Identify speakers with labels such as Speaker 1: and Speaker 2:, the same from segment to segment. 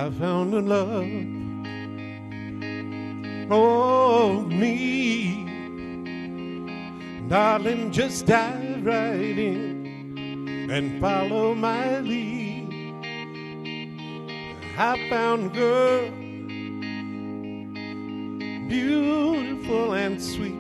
Speaker 1: I found a love. Oh, me, darling, just dive right in and follow my lead. I found a girl, beautiful and sweet.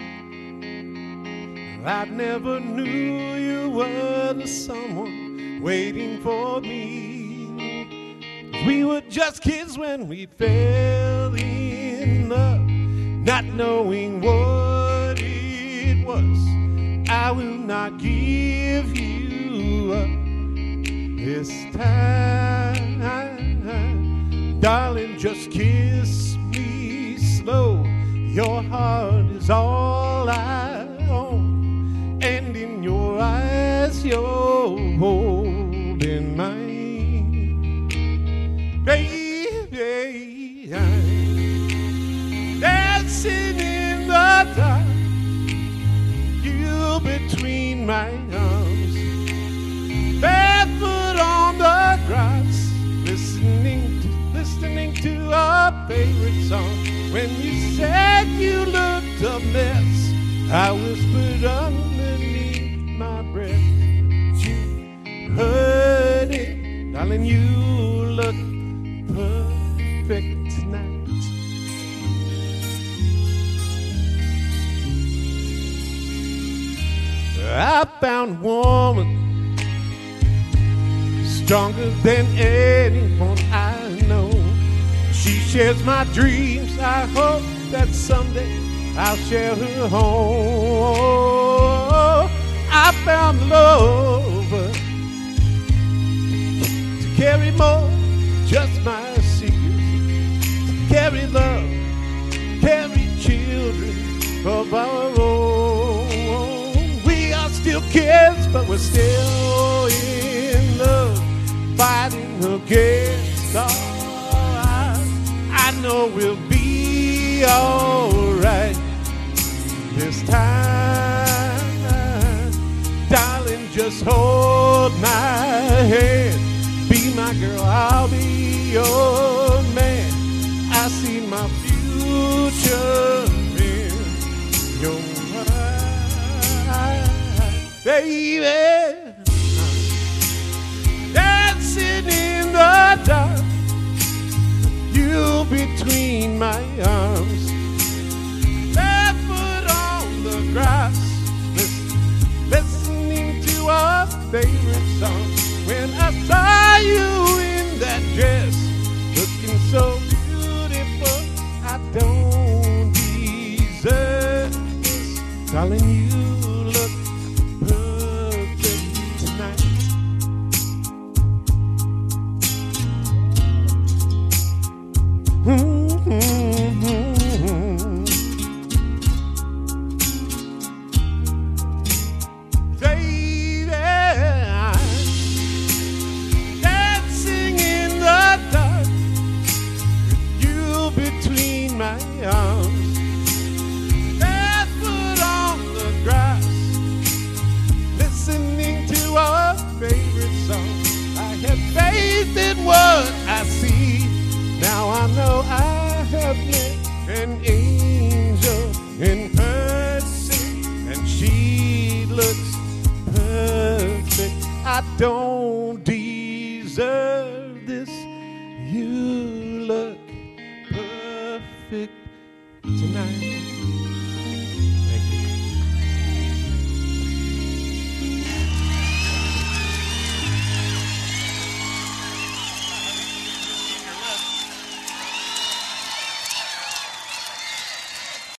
Speaker 1: I never knew you were the someone waiting for me. We were just kids when we fell in love, not knowing what it was. I will not give you up this time. Darling, just kiss me slow. Your heart is all I own, and in your eyes you're holding mine. Baby, I'm dancing in the dark, you between my arms, barefoot on the grass, listening to our favorite song. When you said you looked a mess, I whispered underneath my breath, you heard it, darling, you look perfect tonight. I found a woman stronger than anyone I know. She shares my dreams. I hope that someday I'll share her home. I found love to carry more, just my secrets, to carry love, carry children of our own. We are still kids, but we're still in love, fighting against all odds. I know we'll be alright this time. Darling, just hold my hand. Be my girl, I'll be your man. I see my future in your eyes, baby. Dancing in the dark, you between my arms, barefoot on the grass, listening to our favorite song. When I saw you in that dress, looking so beautiful, I don't deserve this. Darling, you look perfect tonight. Baby, dancing in the dark, with you between my arms, barefoot on the grass, listening to our favorite song. I have faith in what I see. Now I know I have met an angel in person, and she looks perfect. I don't deserve this. You look perfect tonight.